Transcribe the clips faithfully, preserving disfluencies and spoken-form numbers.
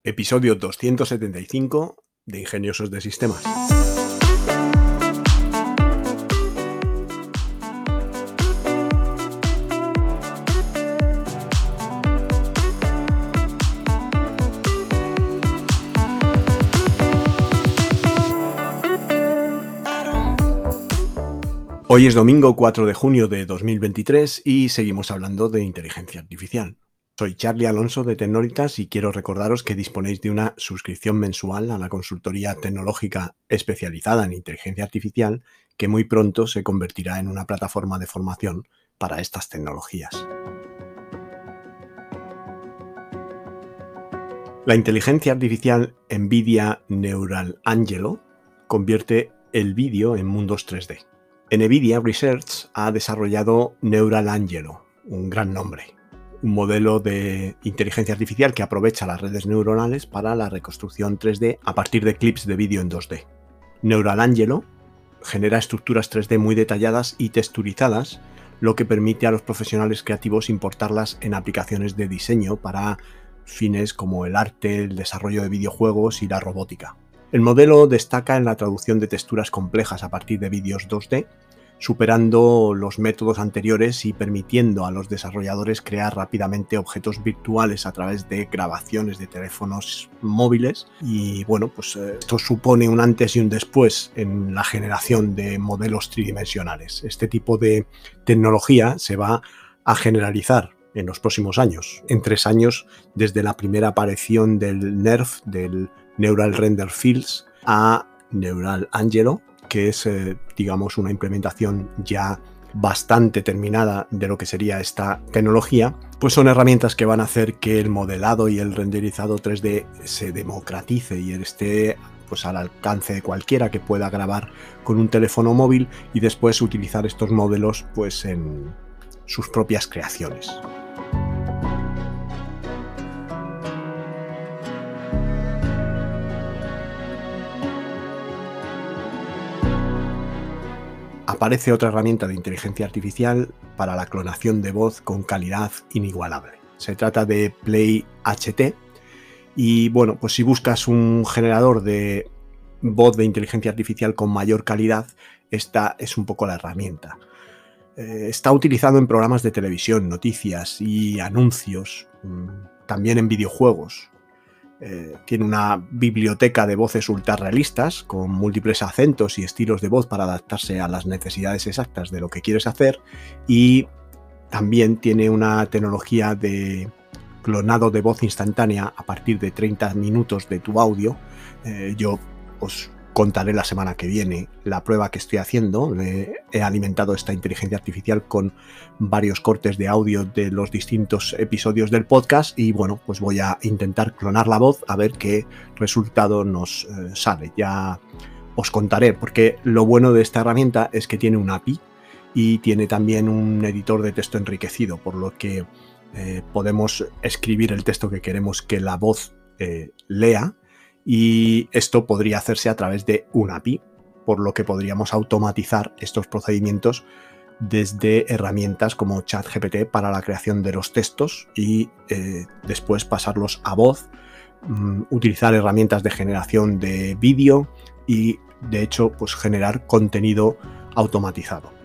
Episodio doscientos setenta y cinco de Ingeniosos de Sistemas. Hoy es domingo cuatro de junio de dos mil veintitrés y seguimos hablando de inteligencia artificial. Soy Charlie Alonso de Tecnolitas y quiero recordaros que disponéis de una suscripción mensual a la consultoría tecnológica especializada en inteligencia artificial que muy pronto se convertirá en una plataforma de formación para estas tecnologías. La inteligencia artificial NVIDIA Neural Angelo convierte el vídeo en mundos tres D. NVIDIA Research ha desarrollado Neural Angelo, un gran nombre, un modelo de inteligencia artificial que aprovecha las redes neuronales para la reconstrucción tres D a partir de clips de vídeo en dos D. Neural Angelo genera estructuras tres D muy detalladas y texturizadas, lo que permite a los profesionales creativos importarlas en aplicaciones de diseño para fines como el arte, el desarrollo de videojuegos y la robótica. El modelo destaca en la traducción de texturas complejas a partir de vídeos dos D, superando los métodos anteriores y permitiendo a los desarrolladores crear rápidamente objetos virtuales a través de grabaciones de teléfonos móviles. Y bueno, pues esto supone un antes y un después en la generación de modelos tridimensionales. Este tipo de tecnología se va a generalizar en los próximos años, en tres años desde la primera aparición del NERF, del Neural Render Fields, a Neural Angelo, que es, eh, digamos, una implementación ya bastante terminada de lo que sería esta tecnología, pues son herramientas que van a hacer que el modelado y el renderizado tres D se democratice y esté pues al alcance de cualquiera que pueda grabar con un teléfono móvil y después utilizar estos modelos pues en sus propias creaciones. Aparece otra herramienta de inteligencia artificial para la clonación de voz con calidad inigualable. Se trata de PlayHT y bueno, pues si buscas un generador de voz de inteligencia artificial con mayor calidad, esta es un poco la herramienta. Eh, está utilizado en programas de televisión, noticias y anuncios, también en videojuegos. Eh, tiene una biblioteca de voces ultrarrealistas con múltiples acentos y estilos de voz para adaptarse a las necesidades exactas de lo que quieres hacer, y también tiene una tecnología de clonado de voz instantánea a partir de treinta minutos de tu audio. Eh, yo os contaré la semana que viene la prueba que estoy haciendo. Le he alimentado esta inteligencia artificial con varios cortes de audio de los distintos episodios del podcast y bueno, pues voy a intentar clonar la voz a ver qué resultado nos eh, sale. Ya os contaré, porque lo bueno de esta herramienta es que tiene un A P I y tiene también un editor de texto enriquecido, por lo que eh, podemos escribir el texto que queremos que la voz eh, lea. Y esto podría hacerse a través de un A P I, por lo que podríamos automatizar estos procedimientos desde herramientas como ChatGPT para la creación de los textos y eh, después pasarlos a voz, um, utilizar herramientas de generación de vídeo y de hecho pues generar contenido automatizado.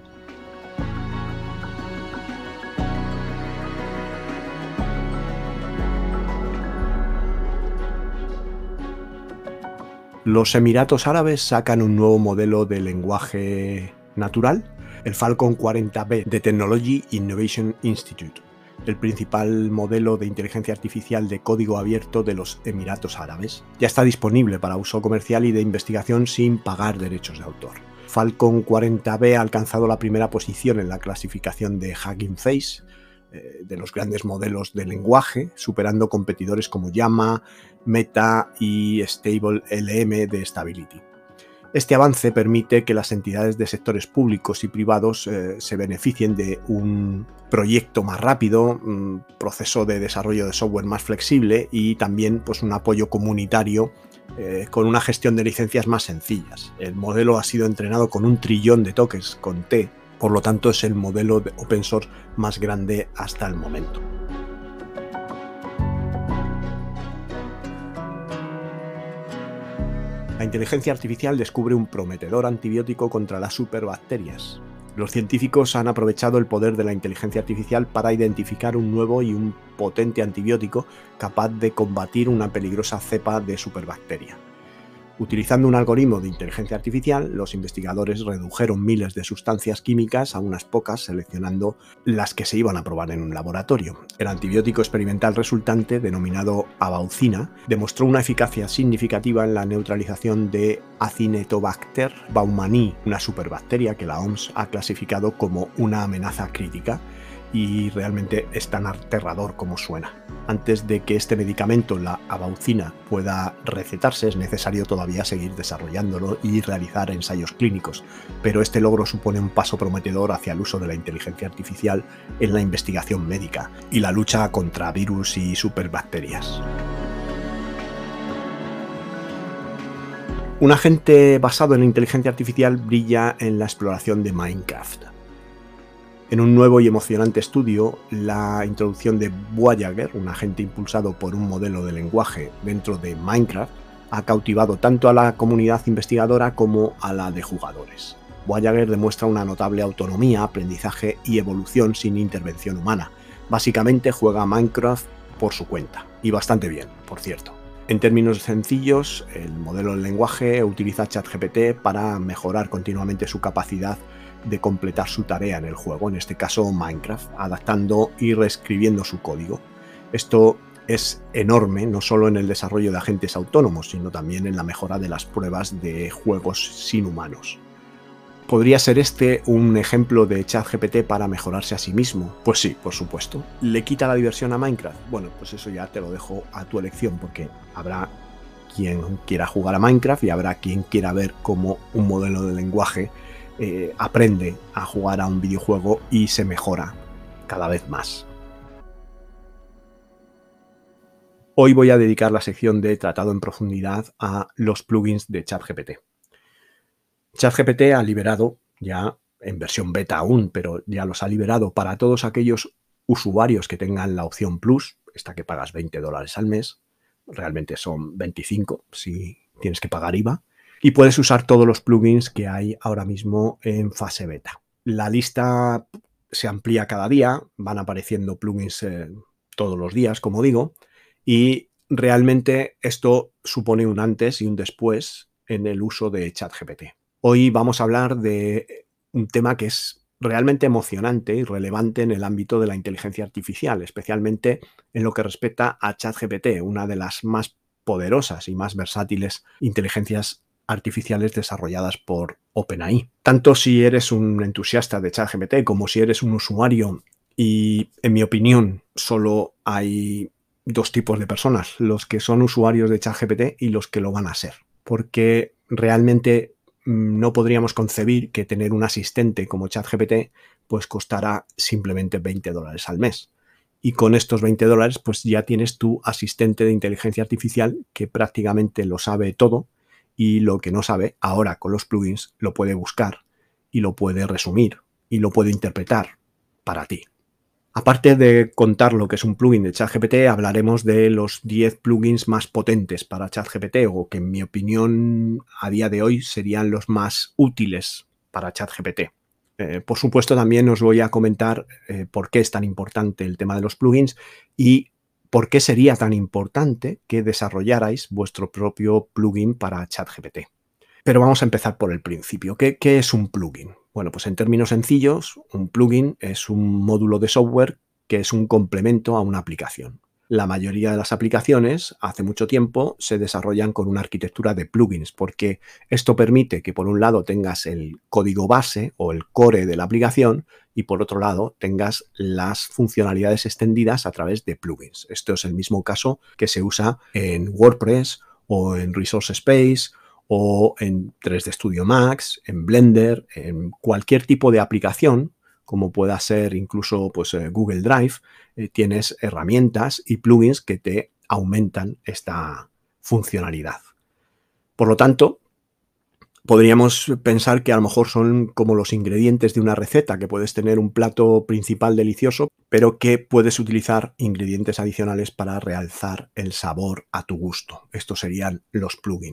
Los Emiratos Árabes sacan un nuevo modelo de lenguaje natural, el Falcon cuarenta B de Technology Innovation Institute, el principal modelo de inteligencia artificial de código abierto de los Emiratos Árabes. Ya está disponible para uso comercial y de investigación sin pagar derechos de autor. Falcon cuarenta B ha alcanzado la primera posición en la clasificación de Hugging Face, de los grandes modelos de lenguaje, superando competidores como Llama, Meta y Stable L M de Stability. Este avance permite que las entidades de sectores públicos y privados eh, se beneficien de un proyecto más rápido, un proceso de desarrollo de software más flexible y también pues, un apoyo comunitario eh, con una gestión de licencias más sencillas. El modelo ha sido entrenado con un trillón de tokens con T, por lo tanto es el modelo de open source más grande hasta el momento. La inteligencia artificial descubre un prometedor antibiótico contra las superbacterias. Los científicos han aprovechado el poder de la inteligencia artificial para identificar un nuevo y un potente antibiótico capaz de combatir una peligrosa cepa de superbacteria. Utilizando un algoritmo de inteligencia artificial, los investigadores redujeron miles de sustancias químicas a unas pocas, seleccionando las que se iban a probar en un laboratorio. El antibiótico experimental resultante, denominado abaucina, demostró una eficacia significativa en la neutralización de Acinetobacter baumannii, una superbacteria que la O M S ha clasificado como una amenaza crítica, y realmente es tan aterrador como suena. Antes de que este medicamento, la abaucina, pueda recetarse, es necesario todavía seguir desarrollándolo y realizar ensayos clínicos, pero este logro supone un paso prometedor hacia el uso de la inteligencia artificial en la investigación médica y la lucha contra virus y superbacterias. Un agente basado en la inteligencia artificial brilla en la exploración de Minecraft. En un nuevo y emocionante estudio, la introducción de Voyager, un agente impulsado por un modelo de lenguaje dentro de Minecraft, ha cautivado tanto a la comunidad investigadora como a la de jugadores. Voyager demuestra una notable autonomía, aprendizaje y evolución sin intervención humana. Básicamente juega a Minecraft por su cuenta, y bastante bien, por cierto. En términos sencillos, el modelo de lenguaje utiliza ChatGPT para mejorar continuamente su capacidad de completar su tarea en el juego, en este caso Minecraft, adaptando y reescribiendo su código. Esto es enorme, no solo en el desarrollo de agentes autónomos, sino también en la mejora de las pruebas de juegos sin humanos. ¿Podría ser este un ejemplo de ChatGPT para mejorarse a sí mismo? Pues sí, por supuesto. ¿Le quita la diversión a Minecraft? Bueno, pues eso ya te lo dejo a tu elección, porque habrá quien quiera jugar a Minecraft y habrá quien quiera ver cómo un modelo de lenguaje Eh, aprende a jugar a un videojuego y se mejora cada vez más. Hoy voy a dedicar la sección de tratado en profundidad a los plugins de ChatGPT. ChatGPT ha liberado ya en versión beta aún, pero ya los ha liberado para todos aquellos usuarios que tengan la opción Plus, esta que pagas veinte dólares al mes, realmente son veinticinco si tienes que pagar I V A, y puedes usar todos los plugins que hay ahora mismo en fase beta. La lista se amplía cada día, van apareciendo plugins eh, todos los días, como digo, y realmente esto supone un antes y un después en el uso de ChatGPT. Hoy vamos a hablar de un tema que es realmente emocionante y relevante en el ámbito de la inteligencia artificial, especialmente en lo que respecta a ChatGPT, una de las más poderosas y más versátiles inteligencias artificiales desarrolladas por OpenAI. Tanto si eres un entusiasta de ChatGPT como si eres un usuario, y en mi opinión solo hay dos tipos de personas, los que son usuarios de ChatGPT y los que lo van a ser, porque realmente no podríamos concebir que tener un asistente como ChatGPT pues costará simplemente veinte dólares al mes. Y con estos veinte dólares pues ya tienes tu asistente de inteligencia artificial que prácticamente lo sabe todo, y lo que no sabe, ahora con los plugins lo puede buscar y lo puede resumir y lo puede interpretar para ti. Aparte de contar lo que es un plugin de ChatGPT, hablaremos de los diez plugins más potentes para ChatGPT, o que en mi opinión a día de hoy serían los más útiles para ChatGPT. Eh, por supuesto, también os voy a comentar eh, por qué es tan importante el tema de los plugins y por qué sería tan importante que desarrollarais vuestro propio plugin para ChatGPT. Pero vamos a empezar por el principio. ¿Qué, qué es un plugin? Bueno, pues en términos sencillos, un plugin es un módulo de software que es un complemento a una aplicación. La mayoría de las aplicaciones, hace mucho tiempo, se desarrollan con una arquitectura de plugins, porque esto permite que por un lado tengas el código base o el core de la aplicación y por otro lado tengas las funcionalidades extendidas a través de plugins. Esto es el mismo caso que se usa en WordPress o en Resource Space o en tres D Studio Max, en Blender, en cualquier tipo de aplicación, como pueda ser incluso pues, eh, Google Drive, eh, tienes herramientas y plugins que te aumentan esta funcionalidad. Por lo tanto, podríamos pensar que a lo mejor son como los ingredientes de una receta, que puedes tener un plato principal delicioso, pero que puedes utilizar ingredientes adicionales para realzar el sabor a tu gusto. Estos serían los plugins.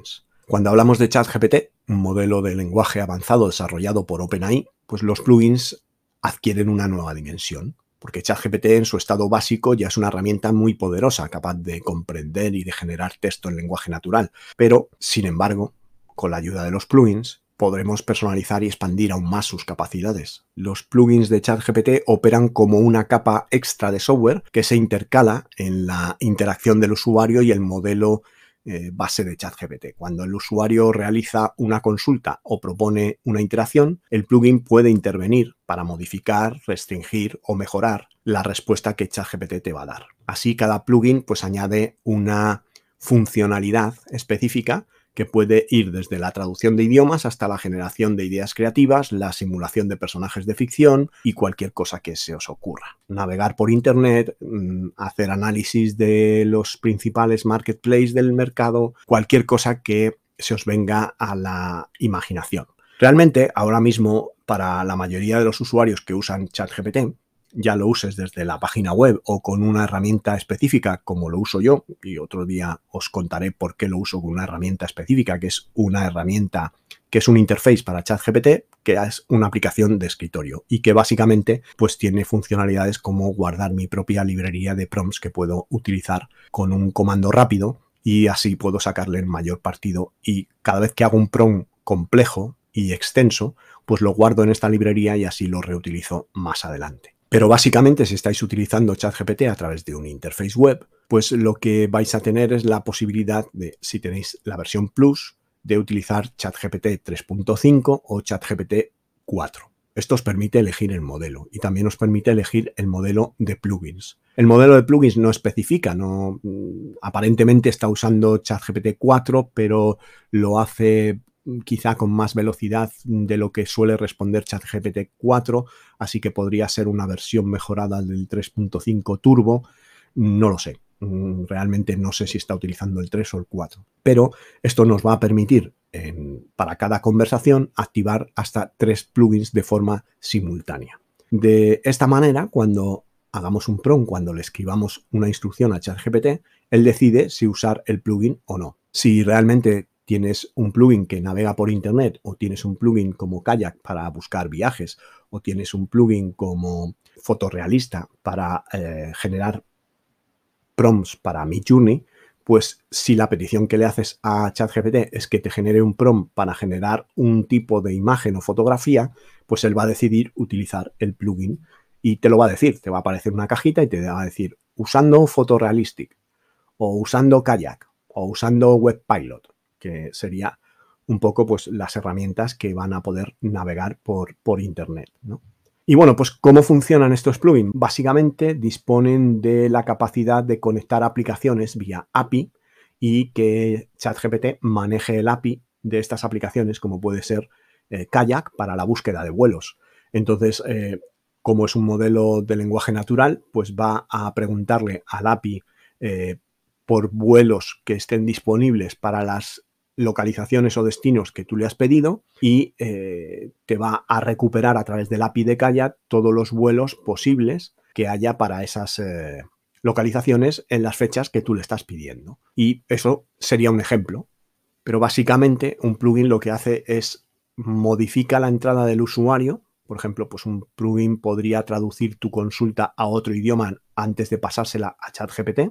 Cuando hablamos de ChatGPT, un modelo de lenguaje avanzado desarrollado por OpenAI, pues los plugins adquieren una nueva dimensión, porque ChatGPT en su estado básico ya es una herramienta muy poderosa, capaz de comprender y de generar texto en lenguaje natural. Pero, sin embargo, con la ayuda de los plugins, podremos personalizar y expandir aún más sus capacidades. Los plugins de ChatGPT operan como una capa extra de software que se intercala en la interacción del usuario y el modelo eh, base de ChatGPT. Cuando el usuario realiza una consulta o propone una interacción, el plugin puede intervenir para modificar, restringir o mejorar la respuesta que ChatGPT te va a dar. Así, cada plugin pues añade una funcionalidad específica que puede ir desde la traducción de idiomas hasta la generación de ideas creativas, la simulación de personajes de ficción y cualquier cosa que se os ocurra. Navegar por internet, hacer análisis de los principales marketplaces del mercado, cualquier cosa que se os venga a la imaginación. Realmente, ahora mismo, para la mayoría de los usuarios que usan ChatGPT, ya lo uses desde la página web o con una herramienta específica como lo uso yo, y otro día os contaré por qué lo uso con una herramienta específica, que es una herramienta que es un interface para ChatGPT, que es una aplicación de escritorio y que básicamente pues tiene funcionalidades como guardar mi propia librería de prompts que puedo utilizar con un comando rápido y así puedo sacarle el mayor partido, y cada vez que hago un prompt complejo y extenso, pues lo guardo en esta librería y así lo reutilizo más adelante. Pero básicamente, si estáis utilizando ChatGPT a través de un interface web, pues lo que vais a tener es la posibilidad de, si tenéis la versión Plus, de utilizar ChatGPT tres punto cinco o ChatGPT cuatro. Esto os permite elegir el modelo y también os permite elegir el modelo de plugins. El modelo de plugins no especifica, no, aparentemente está usando ChatGPT cuatro, pero lo hace quizá con más velocidad de lo que suele responder ChatGPT cuatro, así que podría ser una versión mejorada del tres punto cinco Turbo, no lo sé. Realmente no sé si está utilizando el tres o el cuatro, pero esto nos va a permitir en, para cada conversación activar hasta tres plugins de forma simultánea. De esta manera, cuando hagamos un prompt, cuando le escribamos una instrucción a ChatGPT, él decide si usar el plugin o no. Si realmente tienes un plugin que navega por internet, o tienes un plugin como Kayak para buscar viajes, o tienes un plugin como Fotorrealista para eh, generar prompts para Midjourney, pues si la petición que le haces a ChatGPT es que te genere un prompt para generar un tipo de imagen o fotografía, pues él va a decidir utilizar el plugin y te lo va a decir. Te va a aparecer una cajita y te va a decir usando Photorealistic, o usando Kayak, o usando WebPilot, que sería un poco pues las herramientas que van a poder navegar por, por internet, ¿no? Y bueno, pues ¿cómo funcionan estos plugins? Básicamente disponen de la capacidad de conectar aplicaciones vía A P I y que ChatGPT maneje el A P I de estas aplicaciones, como puede ser eh, Kayak para la búsqueda de vuelos. Entonces, eh, como es un modelo de lenguaje natural, pues va a preguntarle al A P I eh, por vuelos que estén disponibles para las localizaciones o destinos que tú le has pedido y eh, te va a recuperar a través del A P I de Kayak todos los vuelos posibles que haya para esas eh, localizaciones en las fechas que tú le estás pidiendo. Y eso sería un ejemplo. Pero básicamente un plugin lo que hace es modifica la entrada del usuario. Por ejemplo, pues un plugin podría traducir tu consulta a otro idioma antes de pasársela a ChatGPT.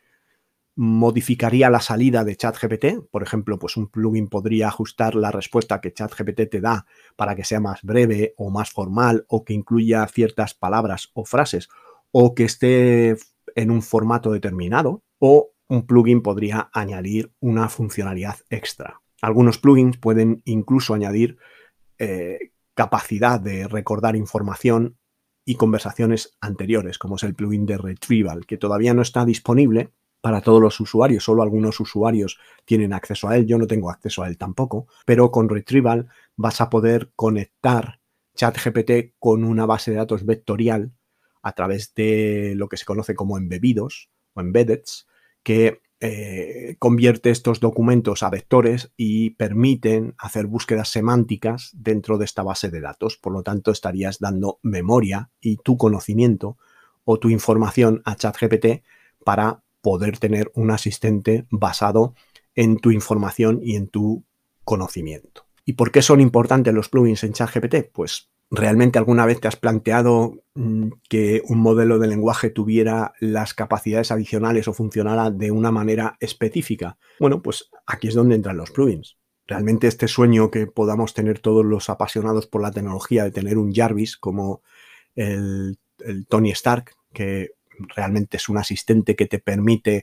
Modificaría la salida de ChatGPT. Por ejemplo, pues un plugin podría ajustar la respuesta que ChatGPT te da para que sea más breve o más formal, o que incluya ciertas palabras o frases, o que esté en un formato determinado, o un plugin podría añadir una funcionalidad extra. Algunos plugins pueden incluso añadir eh, capacidad de recordar información y conversaciones anteriores, como es el plugin de Retrieval, que todavía no está disponible para todos los usuarios, solo algunos usuarios tienen acceso a él, yo no tengo acceso a él tampoco, pero con Retrieval vas a poder conectar ChatGPT con una base de datos vectorial a través de lo que se conoce como embebidos o embeddeds, que eh, convierte estos documentos a vectores y permiten hacer búsquedas semánticas dentro de esta base de datos. Por lo tanto, estarías dando memoria y tu conocimiento o tu información a ChatGPT para poder tener un asistente basado en tu información y en tu conocimiento. ¿Y por qué son importantes los plugins en ChatGPT? Pues ¿realmente alguna vez te has planteado mmm, que un modelo de lenguaje tuviera las capacidades adicionales o funcionara de una manera específica? Bueno, pues aquí es donde entran los plugins. Realmente este sueño que podamos tener todos los apasionados por la tecnología de tener un Jarvis como el, el Tony Stark, que realmente es un asistente que te permite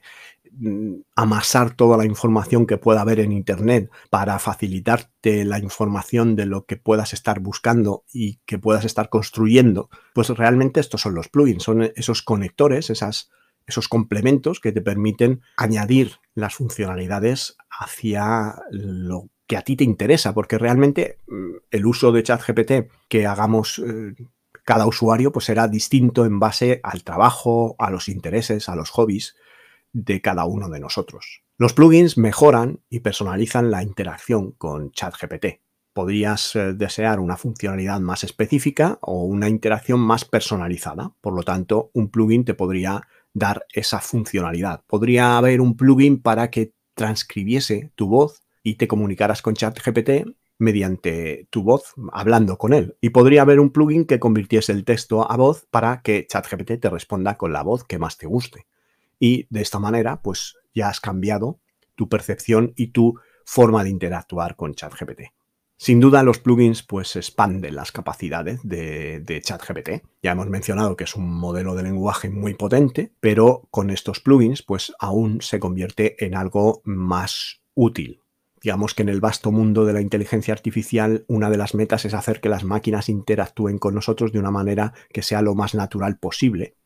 amasar toda la información que pueda haber en Internet para facilitarte la información de lo que puedas estar buscando y que puedas estar construyendo, pues realmente estos son los plugins, son esos conectores, esas, esos complementos que te permiten añadir las funcionalidades hacia lo que a ti te interesa, porque realmente el uso de ChatGPT que hagamos eh, cada usuario pues será distinto en base al trabajo, a los intereses, a los hobbies de cada uno de nosotros. Los plugins mejoran y personalizan la interacción con ChatGPT. Podrías eh, desear una funcionalidad más específica o una interacción más personalizada. Por lo tanto, un plugin te podría dar esa funcionalidad. Podría haber un plugin para que transcribiese tu voz y te comunicaras con ChatGPT mediante tu voz, hablando con él. Y podría haber un plugin que convirtiese el texto a voz para que ChatGPT te responda con la voz que más te guste. Y de esta manera, pues ya has cambiado tu percepción y tu forma de interactuar con ChatGPT. Sin duda, los plugins pues expanden las capacidades de, de ChatGPT. Ya hemos mencionado que es un modelo de lenguaje muy potente, pero con estos plugins pues aún se convierte en algo más útil. Digamos que en el vasto mundo de la inteligencia artificial, una de las metas es hacer que las máquinas interactúen con nosotros de una manera que sea lo más natural posible.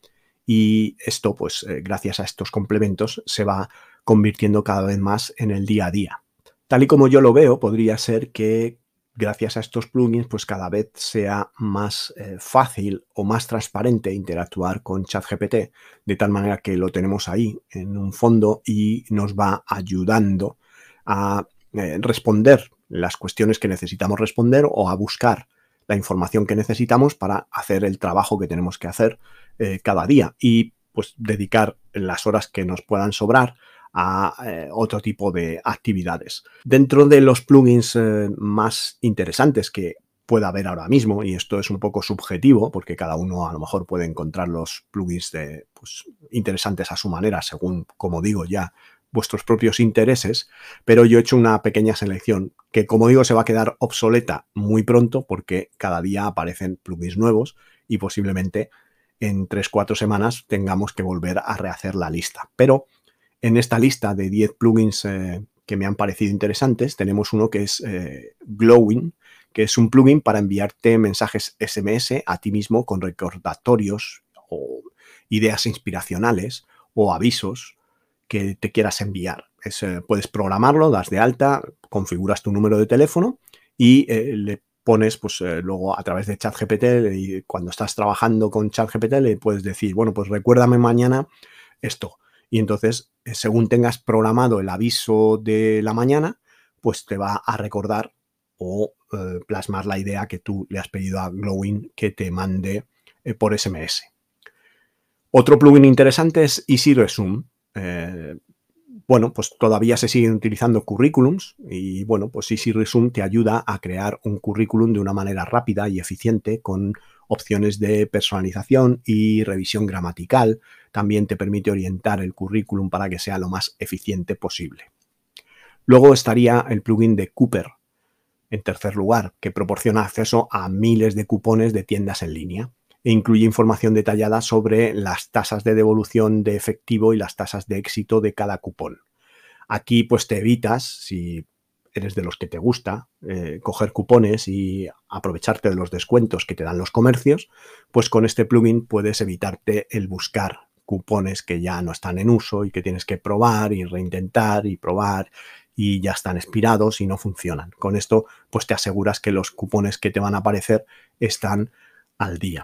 Y esto, pues, eh, gracias a estos complementos, se va convirtiendo cada vez más en el día a día. Tal y como yo lo veo, podría ser que gracias a estos plugins, pues cada vez sea más eh, fácil o más transparente interactuar con ChatGPT, de tal manera que lo tenemos ahí en un fondo y nos va ayudando a eh, responder las cuestiones que necesitamos responder o a buscar la información que necesitamos para hacer el trabajo que tenemos que hacer eh, cada día y pues dedicar las horas que nos puedan sobrar a eh, otro tipo de actividades. Dentro de los plugins eh, más interesantes que pueda haber ahora mismo, y esto es un poco subjetivo porque cada uno a lo mejor puede encontrar los plugins de, pues, interesantes a su manera según, como digo ya, vuestros propios intereses, pero yo he hecho una pequeña selección que, como digo, se va a quedar obsoleta muy pronto porque cada día aparecen plugins nuevos y posiblemente en tres cuatro semanas tengamos que volver a rehacer la lista. Pero en esta lista de diez plugins eh, que me han parecido interesantes, tenemos uno que es eh, Glowing, que es un plugin para enviarte mensajes ese eme ese a ti mismo con recordatorios o ideas inspiracionales o avisos que te quieras enviar. Es, eh, puedes programarlo, das de alta, configuras tu número de teléfono y eh, le pones, pues eh, luego a través de ChatGPT, y cuando estás trabajando con ChatGPT le puedes decir, bueno, pues recuérdame mañana esto. Y entonces, eh, según tengas programado el aviso de la mañana, pues te va a recordar o eh, plasmar la idea que tú le has pedido a Glowing que te mande eh, por ese eme ese. Otro plugin interesante es Easy Resume. Eh, bueno, pues todavía se siguen utilizando currículums y bueno, pues Easy Resume te ayuda a crear un currículum de una manera rápida y eficiente con opciones de personalización y revisión gramatical. También te permite orientar el currículum para que sea lo más eficiente posible. Luego estaría el plugin de Cooper, en tercer lugar, que proporciona acceso a miles de cupones de tiendas en línea e incluye información detallada sobre las tasas de devolución de efectivo y las tasas de éxito de cada cupón. Aquí pues te evitas, si eres de los que te gusta, eh, coger cupones y aprovecharte de los descuentos que te dan los comercios, pues con este plugin puedes evitarte el buscar cupones que ya no están en uso y que tienes que probar y reintentar y probar y ya están expirados y no funcionan. Con esto pues te aseguras que los cupones que te van a aparecer están al día.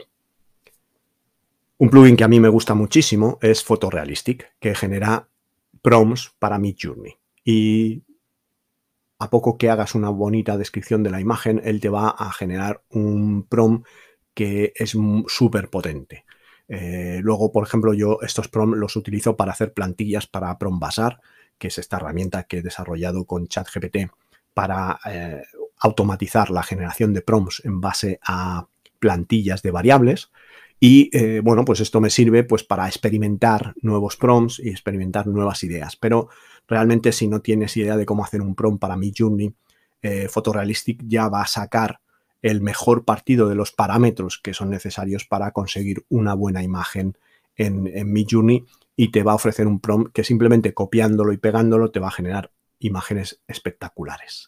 Un plugin que a mí me gusta muchísimo es Photorealistic, que genera prompts para Midjourney. Y a poco que hagas una bonita descripción de la imagen, él te va a generar un prompt que es súper potente. Eh, luego, por ejemplo, yo estos prompts los utilizo para hacer plantillas para Prompt Bazaar, que es esta herramienta que he desarrollado con ChatGPT para eh, automatizar la generación de prompts en base a plantillas de variables. Y eh, bueno, pues esto me sirve pues para experimentar nuevos prompts y experimentar nuevas ideas. Pero realmente, si no tienes idea de cómo hacer un prompt para Midjourney, eh, Photorealistic ya va a sacar el mejor partido de los parámetros que son necesarios para conseguir una buena imagen en, en Midjourney, y te va a ofrecer un prompt que simplemente copiándolo y pegándolo te va a generar imágenes espectaculares.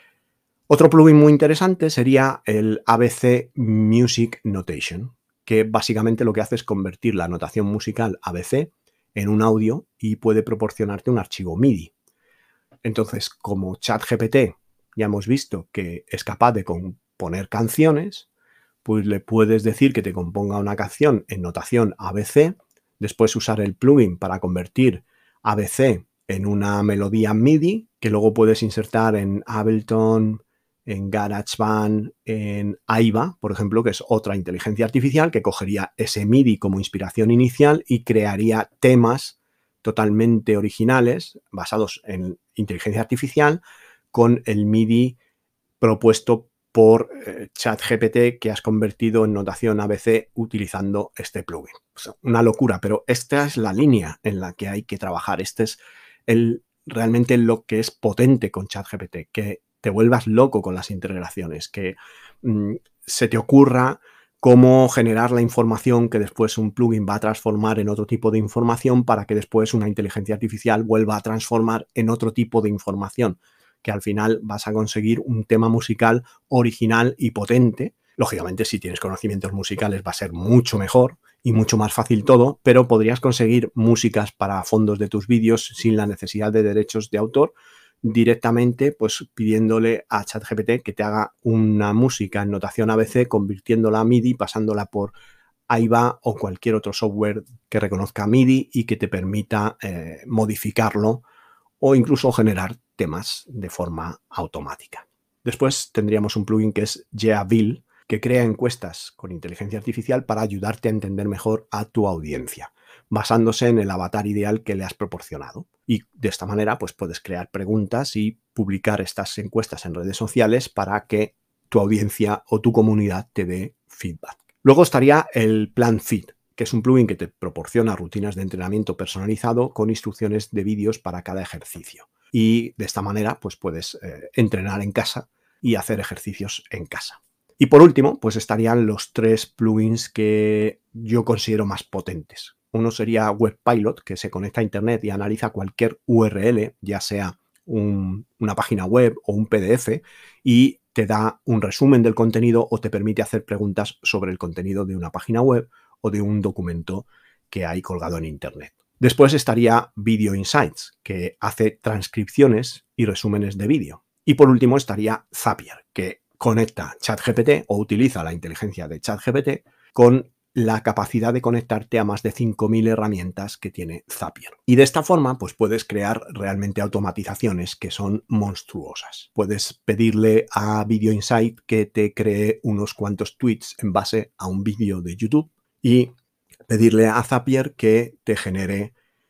Otro plugin muy interesante sería el A B C Music Notation, que básicamente lo que hace es convertir la notación musical A B C en un audio y puede proporcionarte un archivo M I D I. Entonces, como ChatGPT ya hemos visto que es capaz de componer canciones, pues le puedes decir que te componga una canción en notación A B C, después usar el plugin para convertir A B C en una melodía M I D I que luego puedes insertar en Ableton, en GarageBand, en Aiva, por ejemplo, que es otra inteligencia artificial que cogería ese M I D I como inspiración inicial y crearía temas totalmente originales basados en inteligencia artificial con el M I D I propuesto por eh, ChatGPT que has convertido en notación A B C utilizando este plugin. O sea, una locura, pero esta es la línea en la que hay que trabajar. Este es el, realmente lo que es potente con ChatGPT, que te vuelvas loco con las integraciones, que mmm, se te ocurra cómo generar la información que después un plugin va a transformar en otro tipo de información para que después una inteligencia artificial vuelva a transformar en otro tipo de información, que al final vas a conseguir un tema musical original y potente. Lógicamente, si tienes conocimientos musicales va a ser mucho mejor y mucho más fácil todo, pero podrías conseguir músicas para fondos de tus vídeos sin la necesidad de derechos de autor, directamente pues pidiéndole a ChatGPT que te haga una música en notación A B C, convirtiéndola a M I D I, pasándola por Aiva o cualquier otro software que reconozca M I D I y que te permita eh, modificarlo o incluso generar temas de forma automática. Después tendríamos un plugin que es Yeaville, que crea encuestas con inteligencia artificial para ayudarte a entender mejor a tu audiencia, basándose en el avatar ideal que le has proporcionado. Y de esta manera pues puedes crear preguntas y publicar estas encuestas en redes sociales para que tu audiencia o tu comunidad te dé feedback. Luego estaría el Plan Fit, que es un plugin que te proporciona rutinas de entrenamiento personalizado con instrucciones de vídeos para cada ejercicio. Y de esta manera pues puedes eh, entrenar en casa y hacer ejercicios en casa. Y por último, pues estarían los tres plugins que yo considero más potentes. Uno sería WebPilot, que se conecta a Internet y analiza cualquier U R L, ya sea un, una página web o un P D F, y te da un resumen del contenido o te permite hacer preguntas sobre el contenido de una página web o de un documento que hay colgado en Internet. Después estaría Video Insights, que hace transcripciones y resúmenes de vídeo. Y por último estaría Zapier, que conecta ChatGPT o utiliza la inteligencia de ChatGPT con la capacidad de conectarte a más de cinco mil herramientas que tiene Zapier. Y de esta forma, pues puedes crear realmente automatizaciones que son monstruosas. Puedes pedirle a Video Insight que te cree unos cuantos tweets en base a un vídeo de YouTube y pedirle a Zapier que te genere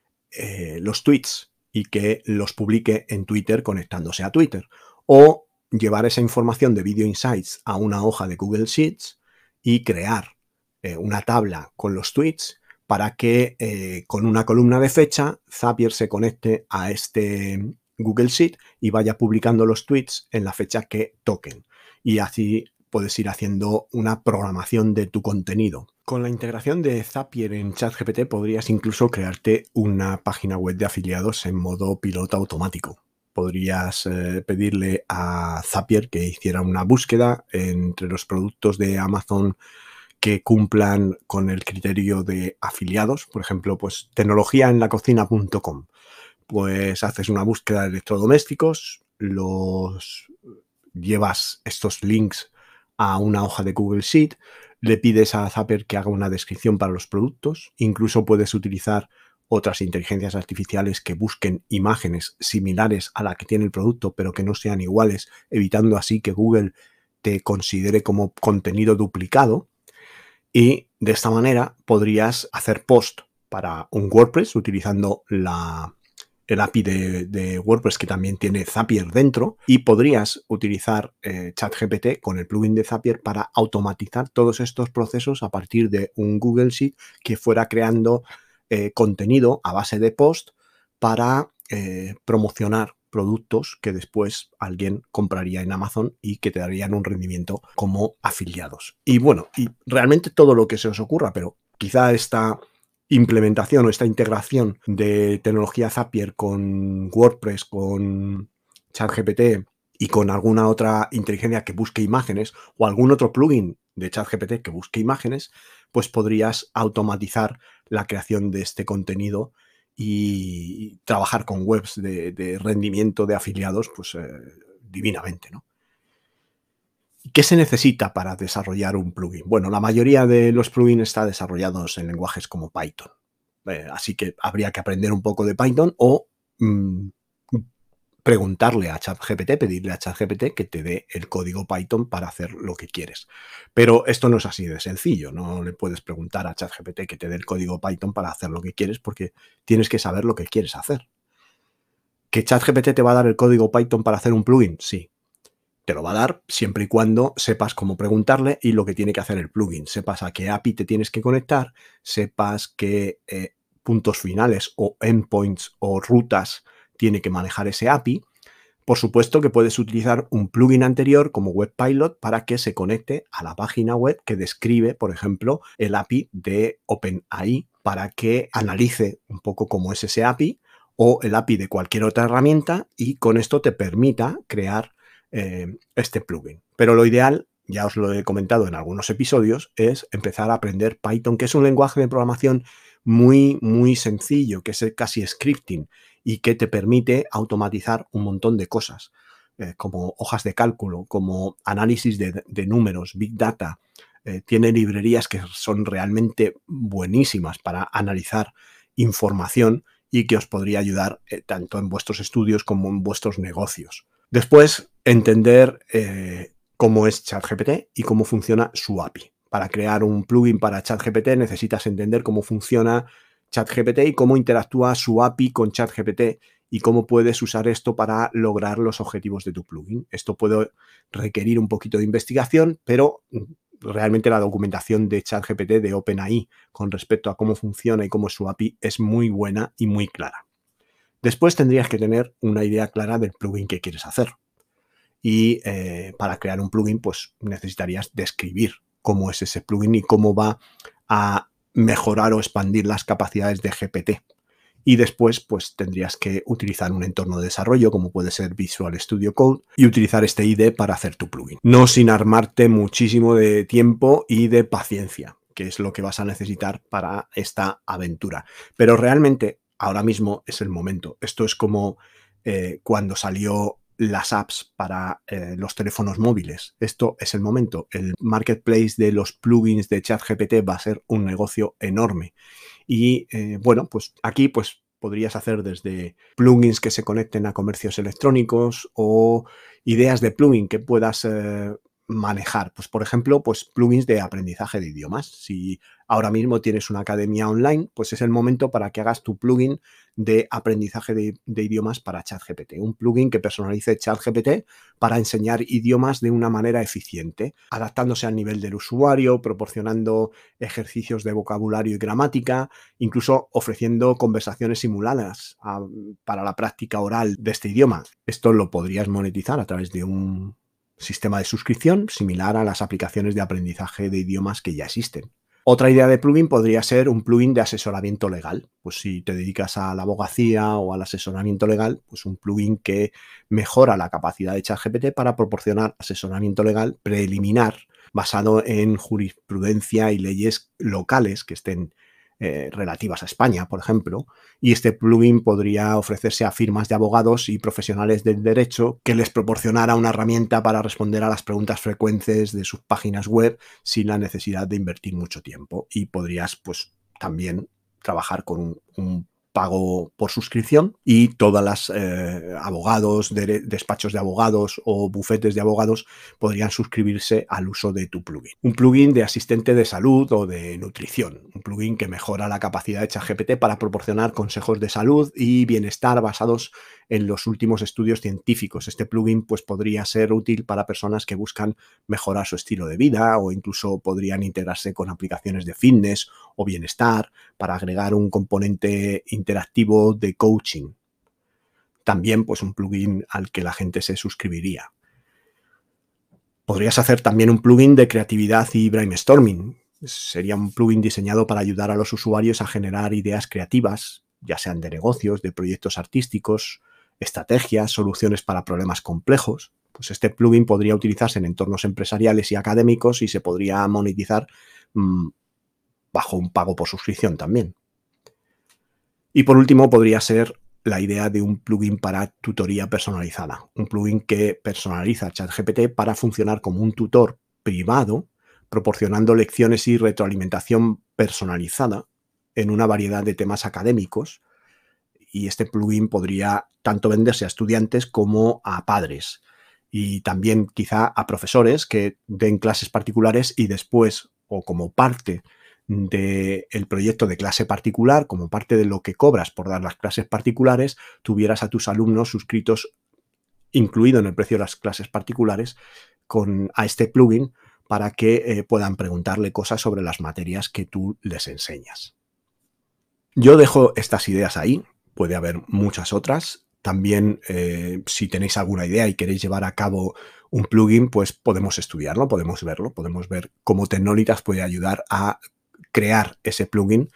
eh, los tweets y que los publique en Twitter conectándose a Twitter. O llevar esa información de Video Insights a una hoja de Google Sheets y crear eh, una tabla con los tweets para que eh, con una columna de fecha Zapier se conecte a este Google Sheet y vaya publicando los tweets en la fecha que toquen. Y así puedes ir haciendo una programación de tu contenido. Con la integración de Zapier en ChatGPT podrías incluso crearte una página web de afiliados en modo piloto automático. Podrías eh, pedirle a Zapier que hiciera una búsqueda entre los productos de Amazon que cumplan con el criterio de afiliados. Por ejemplo, pues tecnología en la cocina punto com. Pues haces una búsqueda de electrodomésticos, los llevas estos links a una hoja de Google Sheet, le pides a Zapier que haga una descripción para los productos, incluso puedes utilizar otras inteligencias artificiales que busquen imágenes similares a la que tiene el producto, pero que no sean iguales, evitando así que Google te considere como contenido duplicado. Y de esta manera podrías hacer post para un WordPress utilizando la el A P I de, de WordPress que también tiene Zapier dentro, y podrías utilizar eh, ChatGPT con el plugin de Zapier para automatizar todos estos procesos a partir de un Google Sheet que fuera creando eh, contenido a base de post para eh, promocionar productos que después alguien compraría en Amazon y que te darían un rendimiento como afiliados. Y bueno, y realmente todo lo que se os ocurra, pero quizá esta implementación o esta integración de tecnología Zapier con WordPress, con ChatGPT y con alguna otra inteligencia que busque imágenes o algún otro plugin de ChatGPT que busque imágenes, pues podrías automatizar la creación de este contenido y trabajar con webs de, de rendimiento de afiliados, pues eh, divinamente, ¿no? ¿Qué se necesita para desarrollar un plugin? Bueno, la mayoría de los plugins está desarrollados en lenguajes como Python. Eh, así que habría que aprender un poco de Python o mmm, preguntarle a ChatGPT, pedirle a ChatGPT que te dé el código Python para hacer lo que quieres. Pero esto no es así de sencillo. No le puedes preguntar a ChatGPT que te dé el código Python para hacer lo que quieres porque tienes que saber lo que quieres hacer. ¿Que ChatGPT te va a dar el código Python para hacer un plugin? Sí. Te lo va a dar siempre y cuando sepas cómo preguntarle y lo que tiene que hacer el plugin. Sepas a qué A P I te tienes que conectar, sepas qué eh, puntos finales o endpoints o rutas tiene que manejar ese A P I. Por supuesto que puedes utilizar un plugin anterior como WebPilot para que se conecte a la página web que describe, por ejemplo, el A P I de OpenAI para que analice un poco cómo es ese A P I o el A P I de cualquier otra herramienta y con esto te permita crear eh, este plugin. Pero lo ideal, ya os lo he comentado en algunos episodios, es empezar a aprender Python, que es un lenguaje de programación muy, muy sencillo, que es casi scripting y que te permite automatizar un montón de cosas, eh, como hojas de cálculo, como análisis de, de números, Big Data. Eh, tiene librerías que son realmente buenísimas para analizar información y que os podría ayudar eh, tanto en vuestros estudios como en vuestros negocios. Después, entender eh, cómo es ChatGPT y cómo funciona su A P I. Para crear un plugin para ChatGPT necesitas entender cómo funciona ChatGPT y cómo interactúa su A P I con ChatGPT y cómo puedes usar esto para lograr los objetivos de tu plugin. Esto puede requerir un poquito de investigación, pero realmente la documentación de ChatGPT de OpenAI con respecto a cómo funciona y cómo es su A P I es muy buena y muy clara. Después tendrías que tener una idea clara del plugin que quieres hacer. Y eh, para crear un plugin, pues necesitarías describir cómo es ese plugin y cómo va a mejorar o expandir las capacidades de G P T. Y después, pues tendrías que utilizar un entorno de desarrollo, como puede ser Visual Studio Code, y utilizar este I D E para hacer tu plugin. No sin armarte muchísimo de tiempo y de paciencia, que es lo que vas a necesitar para esta aventura. Pero realmente, ahora mismo es el momento. Esto es como eh, cuando salió las apps para eh, los teléfonos móviles. Esto es el momento. El marketplace de los plugins de ChatGPT va a ser un negocio enorme. Y eh, bueno, pues aquí pues podrías hacer desde plugins que se conecten a comercios electrónicos o ideas de plugin que puedas eh, manejar. Pues por ejemplo, pues plugins de aprendizaje de idiomas. Si ahora mismo tienes una academia online, pues es el momento para que hagas tu plugin de aprendizaje de, de idiomas para ChatGPT. Un plugin que personalice ChatGPT para enseñar idiomas de una manera eficiente, adaptándose al nivel del usuario, proporcionando ejercicios de vocabulario y gramática, incluso ofreciendo conversaciones simuladas a, para la práctica oral de este idioma. Esto lo podrías monetizar a través de un sistema de suscripción similar a las aplicaciones de aprendizaje de idiomas que ya existen. Otra idea de plugin podría ser un plugin de asesoramiento legal. Pues si te dedicas a la abogacía o al asesoramiento legal, pues un plugin que mejora la capacidad de ChatGPT para proporcionar asesoramiento legal preliminar basado en jurisprudencia y leyes locales que estén eh, relativas a España, por ejemplo, y este plugin podría ofrecerse a firmas de abogados y profesionales del derecho que les proporcionara una herramienta para responder a las preguntas frecuentes de sus páginas web sin la necesidad de invertir mucho tiempo. Y podrías, pues, también trabajar con un, un pago por suscripción y todas las eh, abogados, de, despachos de abogados o bufetes de abogados podrían suscribirse al uso de tu plugin. Un plugin de asistente de salud o de nutrición, un plugin que mejora la capacidad de ChatGPT para proporcionar consejos de salud y bienestar basados en los últimos estudios científicos. Este plugin pues, podría ser útil para personas que buscan mejorar su estilo de vida o incluso podrían integrarse con aplicaciones de fitness o bienestar para agregar un componente interactivo de coaching. También pues, un plugin al que la gente se suscribiría. Podrías hacer también un plugin de creatividad y brainstorming. Sería un plugin diseñado para ayudar a los usuarios a generar ideas creativas, ya sean de negocios, de proyectos artísticos, estrategias, soluciones para problemas complejos. Pues este plugin podría utilizarse en entornos empresariales y académicos y se podría monetizar mmm, bajo un pago por suscripción también. Y por último, podría ser la idea de un plugin para tutoría personalizada. Un plugin que personaliza ChatGPT para funcionar como un tutor privado, proporcionando lecciones y retroalimentación personalizada en una variedad de temas académicos. Y este plugin podría tanto venderse a estudiantes como a padres y también quizá a profesores que den clases particulares y después, o como parte del proyecto de clase particular, como parte de lo que cobras por dar las clases particulares, tuvieras a tus alumnos suscritos, incluido en el precio de las clases particulares, con, a este plugin para que eh, puedan preguntarle cosas sobre las materias que tú les enseñas. Yo dejo estas ideas ahí. Puede haber muchas otras. También, eh, si tenéis alguna idea y queréis llevar a cabo un plugin, pues podemos estudiarlo, podemos verlo, podemos ver cómo Tecnolitas puede ayudar a crear ese plugin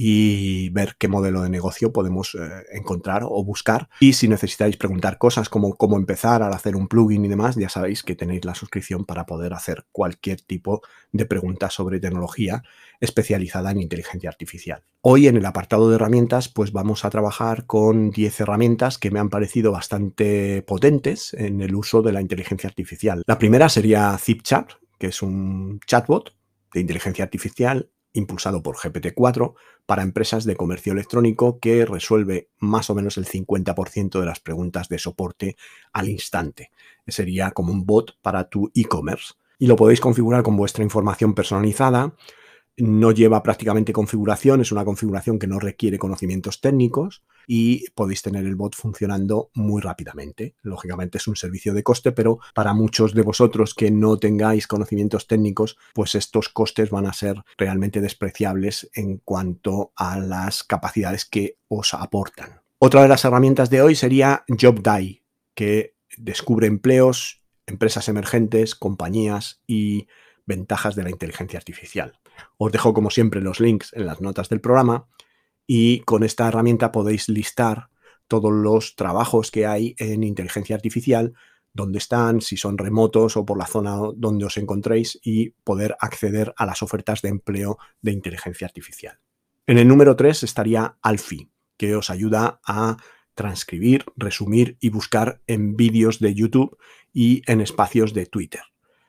y ver qué modelo de negocio podemos eh, encontrar o buscar. Y si necesitáis preguntar cosas como cómo empezar al hacer un plugin y demás, ya sabéis que tenéis la suscripción para poder hacer cualquier tipo de preguntas sobre tecnología especializada en inteligencia artificial. Hoy en el apartado de herramientas pues vamos a trabajar con diez herramientas que me han parecido bastante potentes en el uso de la inteligencia artificial. La primera sería ZipChat, que es un chatbot de inteligencia artificial impulsado por G P T cuatro para empresas de comercio electrónico que resuelve más o menos el cincuenta por ciento de las preguntas de soporte al instante. Sería como un bot para tu e-commerce. Y lo podéis configurar con vuestra información personalizada. No lleva prácticamente configuración, es una configuración que no requiere conocimientos técnicos y podéis tener el bot funcionando muy rápidamente. Lógicamente es un servicio de coste, pero para muchos de vosotros que no tengáis conocimientos técnicos, pues estos costes van a ser realmente despreciables en cuanto a las capacidades que os aportan. Otra de las herramientas de hoy sería JobDai, que descubre empleos, empresas emergentes, compañías y ventajas de la inteligencia artificial. Os dejo como siempre los links en las notas del programa y con esta herramienta podéis listar todos los trabajos que hay en inteligencia artificial, dónde están, si son remotos o por la zona donde os encontréis y poder acceder a las ofertas de empleo de inteligencia artificial. En el número tres estaría Alfie, que os ayuda a transcribir, resumir y buscar en vídeos de YouTube y en espacios de Twitter.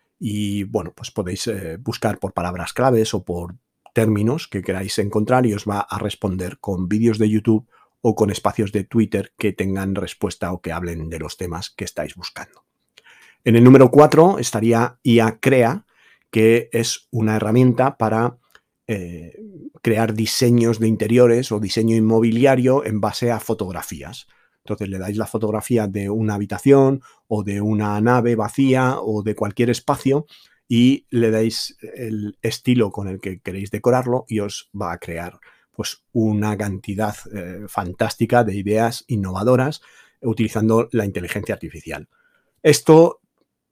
Y bueno, pues podéis eh, buscar por palabras claves o por términos que queráis encontrar y os va a responder con vídeos de YouTube o con espacios de Twitter que tengan respuesta o que hablen de los temas que estáis buscando. En el número cuatro estaría I A Crea, que es una herramienta para eh, crear diseños de interiores o diseño inmobiliario en base a fotografías. Entonces le dais la fotografía de una habitación o de una nave vacía o de cualquier espacio y le dais el estilo con el que queréis decorarlo y os va a crear pues una cantidad eh, fantástica de ideas innovadoras utilizando la inteligencia artificial. Esto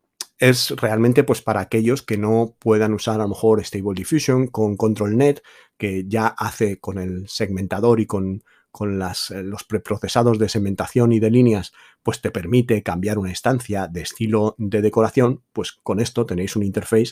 es realmente pues para aquellos que no puedan usar a lo mejor Stable Diffusion con ControlNet, que ya hace con el segmentador y con con las, los preprocesados de segmentación y de líneas, pues te permite cambiar una instancia de estilo de decoración. Pues con esto tenéis un interface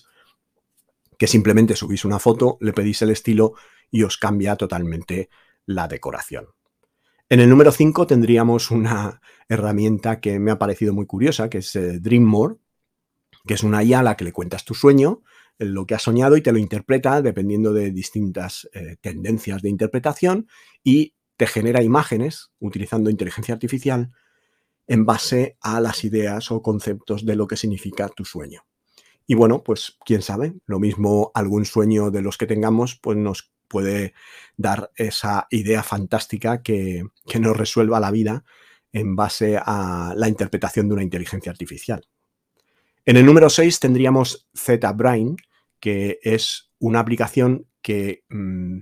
que simplemente subís una foto, le pedís el estilo y os cambia totalmente la decoración. En el número cinco tendríamos una herramienta que me ha parecido muy curiosa, que es eh, Dreammore, que es una I A a la que le cuentas tu sueño, lo que has soñado y te lo interpreta dependiendo de distintas eh, tendencias de interpretación y te genera imágenes utilizando inteligencia artificial en base a las ideas o conceptos de lo que significa tu sueño. Y bueno, pues quién sabe, lo mismo algún sueño de los que tengamos pues nos puede dar esa idea fantástica que, que nos resuelva la vida en base a la interpretación de una inteligencia artificial. En el número seis tendríamos ZBrain, que es una aplicación que mmm,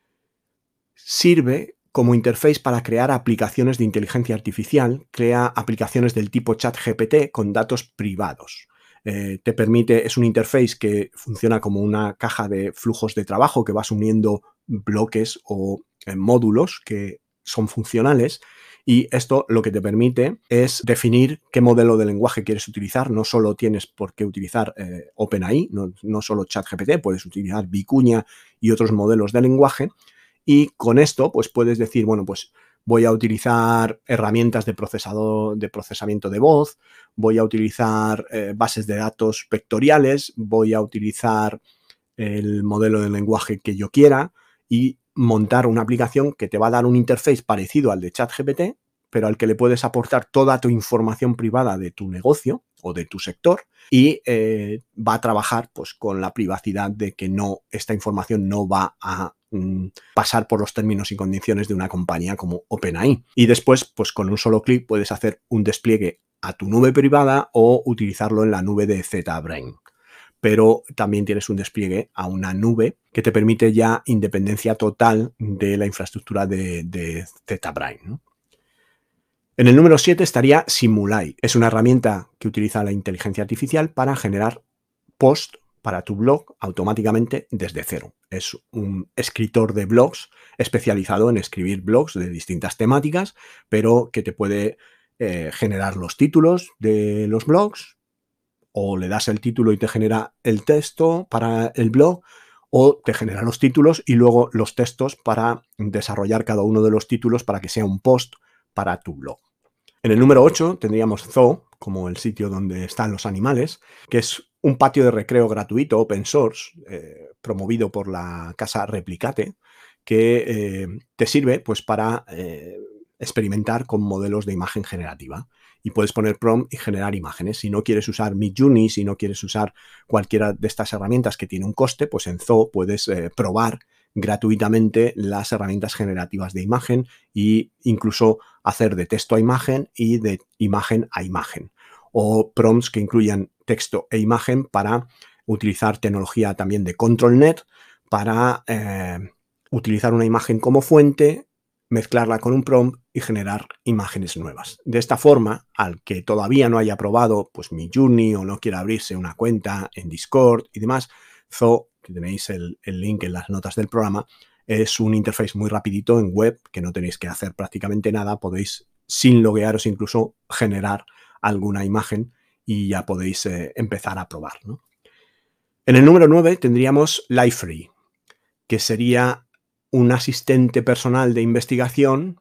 sirve como interface para crear aplicaciones de inteligencia artificial, crea aplicaciones del tipo ChatGPT con datos privados. Eh, te permite, es un interface que funciona como una caja de flujos de trabajo que vas uniendo bloques o eh, módulos que son funcionales, y esto lo que te permite es definir qué modelo de lenguaje quieres utilizar. No solo tienes por qué utilizar eh, OpenAI, no, no solo ChatGPT, puedes utilizar Vicuña y otros modelos de lenguaje. Y con esto, pues puedes decir, bueno, pues voy a utilizar herramientas de procesador, de procesamiento de voz, voy a utilizar eh, bases de datos vectoriales, voy a utilizar el modelo de lenguaje que yo quiera y montar una aplicación que te va a dar un interface parecido al de ChatGPT, pero al que le puedes aportar toda tu información privada de tu negocio o de tu sector, y eh, va a trabajar pues con la privacidad de que no, esta información no va a mm, pasar por los términos y condiciones de una compañía como OpenAI. Y después, pues con un solo clic puedes hacer un despliegue a tu nube privada o utilizarlo en la nube de ZBrain. Pero también tienes un despliegue a una nube que te permite ya independencia total de la infraestructura de, de ZBrain, ¿no? En el número siete estaría Simulai. Es una herramienta que utiliza la inteligencia artificial para generar post para tu blog automáticamente desde cero. Es un escritor de blogs especializado en escribir blogs de distintas temáticas, pero que te puede eh, generar los títulos de los blogs, o le das el título y te genera el texto para el blog, o te genera los títulos y luego los textos para desarrollar cada uno de los títulos para que sea un post para tu blog. En el número ocho tendríamos Zoo, como el sitio donde están los animales, que es un patio de recreo gratuito, open source, eh, promovido por la casa Replicate, que eh, te sirve pues, para eh, experimentar con modelos de imagen generativa. Y puedes poner prompt y generar imágenes. Si no quieres usar Midjourney, si no quieres usar cualquiera de estas herramientas que tiene un coste, pues en Zoo puedes eh, probar gratuitamente las herramientas generativas de imagen e incluso hacer de texto a imagen y de imagen a imagen, o prompts que incluyan texto e imagen para utilizar tecnología también de ControlNet para eh, utilizar una imagen como fuente, mezclarla con un prompt y generar imágenes nuevas. De esta forma, al que todavía no haya probado pues Midjourney o no quiera abrirse una cuenta en Discord y demás, Zoo, que tenéis el, el link en las notas del programa, es un interface muy rapidito en web, que no tenéis que hacer prácticamente nada. Podéis, sin loguearos incluso, generar alguna imagen y ya podéis eh, empezar a probar, ¿no? En el número nueve tendríamos Liferay, que sería un asistente personal de investigación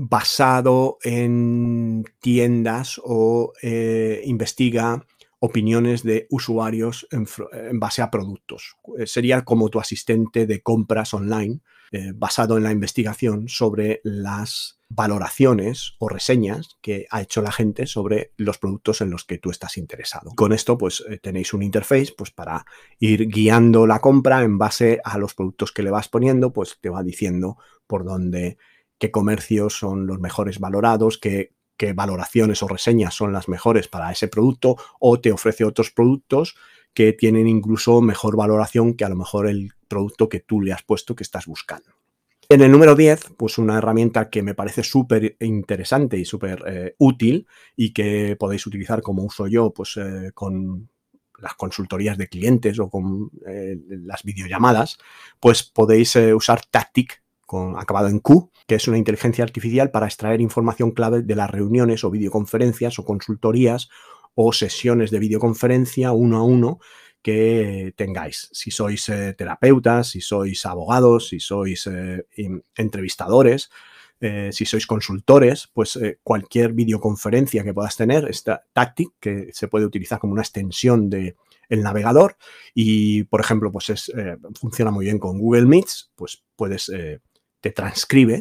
basado en tiendas o eh, investiga opiniones de usuarios en, en base a productos. Eh, sería como tu asistente de compras online, eh, basado en la investigación sobre las valoraciones o reseñas que ha hecho la gente sobre los productos en los que tú estás interesado. Con esto, pues eh, tenéis un interface pues, para ir guiando la compra en base a los productos que le vas poniendo, pues te va diciendo por dónde, qué comercios son los mejores valorados, qué qué valoraciones o reseñas son las mejores para ese producto, o te ofrece otros productos que tienen incluso mejor valoración que a lo mejor el producto que tú le has puesto que estás buscando. En el número diez, pues una herramienta que me parece súper interesante y súper eh, útil y que podéis utilizar como uso yo pues eh, con las consultorías de clientes o con eh, las videollamadas, pues podéis eh, usar Tactic, con, acabado en Q, que es una inteligencia artificial para extraer información clave de las reuniones o videoconferencias o consultorías o sesiones de videoconferencia uno a uno que tengáis. Si sois eh, terapeutas, si sois abogados, si sois eh, entrevistadores, eh, si sois consultores, pues eh, cualquier videoconferencia que puedas tener, esta Tactic, que se puede utilizar como una extensión de el navegador y, por ejemplo, pues es, eh, funciona muy bien con Google Meets, pues puedes... Eh, te transcribe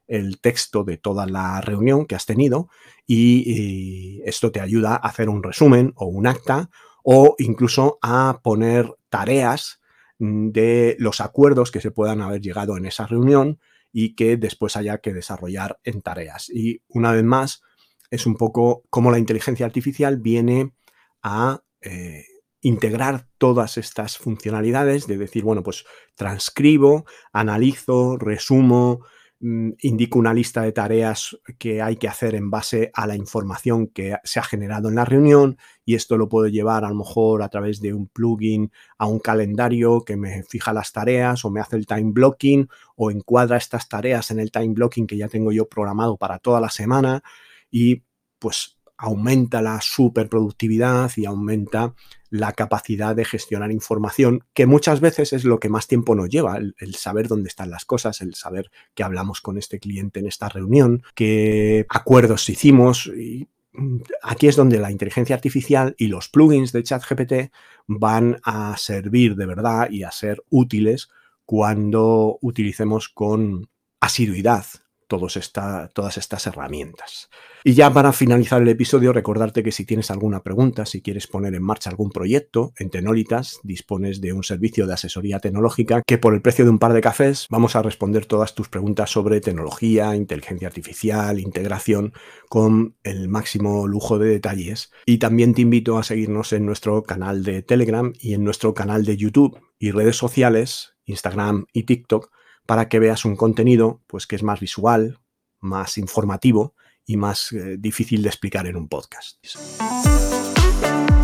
el texto de toda la reunión que has tenido y, y esto te ayuda a hacer un resumen o un acta o incluso a poner tareas de los acuerdos que se puedan haber llegado en esa reunión y que después haya que desarrollar en tareas. Y una vez más, es un poco cómo la inteligencia artificial viene a eh, integrar todas estas funcionalidades de decir, bueno, pues transcribo, analizo, resumo, mmm, indico una lista de tareas que hay que hacer en base a la información que se ha generado en la reunión y esto lo puedo llevar a lo mejor a través de un plugin a un calendario que me fija las tareas o me hace el time blocking o encuadra estas tareas en el time blocking que ya tengo yo programado para toda la semana y pues aumenta la superproductividad y aumenta la capacidad de gestionar información, que muchas veces es lo que más tiempo nos lleva, el, el saber dónde están las cosas, el saber qué hablamos con este cliente en esta reunión, qué acuerdos hicimos. Y aquí es donde la inteligencia artificial y los plugins de ChatGPT van a servir de verdad y a ser útiles cuando utilicemos con asiduidad todos esta, todas estas herramientas. Y ya para finalizar el episodio, recordarte que si tienes alguna pregunta, si quieres poner en marcha algún proyecto, en Tenolitas dispones de un servicio de asesoría tecnológica que por el precio de un par de cafés vamos a responder todas tus preguntas sobre tecnología, inteligencia artificial, integración, con el máximo lujo de detalles. Y también te invito a seguirnos en nuestro canal de Telegram y en nuestro canal de YouTube y redes sociales, Instagram y TikTok, para que veas un contenido pues, que es más visual, más informativo y más eh, difícil de explicar en un podcast.